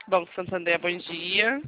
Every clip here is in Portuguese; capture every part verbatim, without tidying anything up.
Banco Santander, bom dia.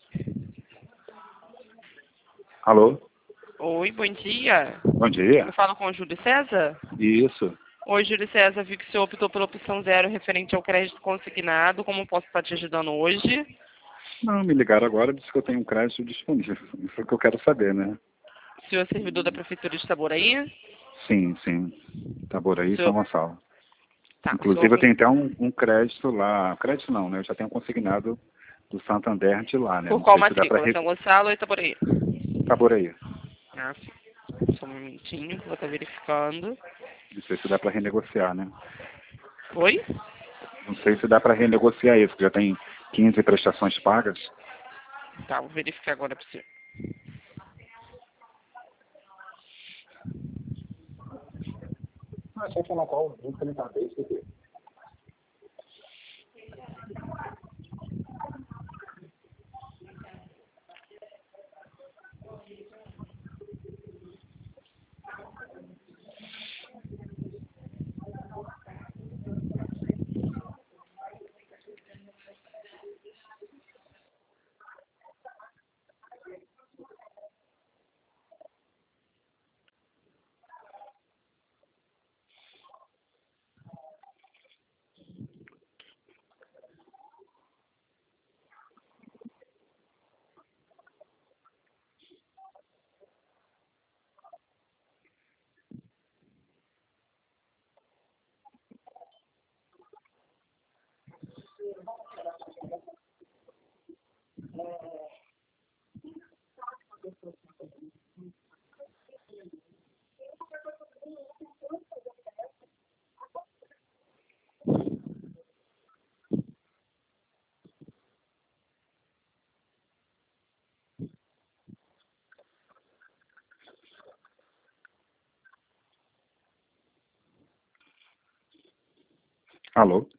Alô? Oi, bom dia. Bom dia. Eu falo com o Júlio César? Isso. Oi, Júlio César, vi que o senhor optou pela opção zero referente ao crédito consignado. Como posso estar te ajudando hoje? Não, me ligaram agora e disse que eu tenho um crédito disponível. Isso é o que eu quero saber, né? O senhor é servidor da Prefeitura de Itaboraí? Sim, sim. Itaboraí O e São senhor... Gonçalo. Tá, o senhor... Inclusive eu tenho até um, um crédito lá. Crédito não, né? Eu já tenho consignado do Santander de lá, né? Por Não qual sei se dá para... matrícula? Re... São Gonçalo ou Itaboraí? Itaboraí. Ah, sim. Só um minutinho, que eu vou estar verificando. Não sei se dá para renegociar, né? Oi? Não sei se dá para renegociar isso, que já tem quinze prestações pagas. Tá, vou verificar agora para o senhor. Ah, só falar qual o que ele tá desse. Alô?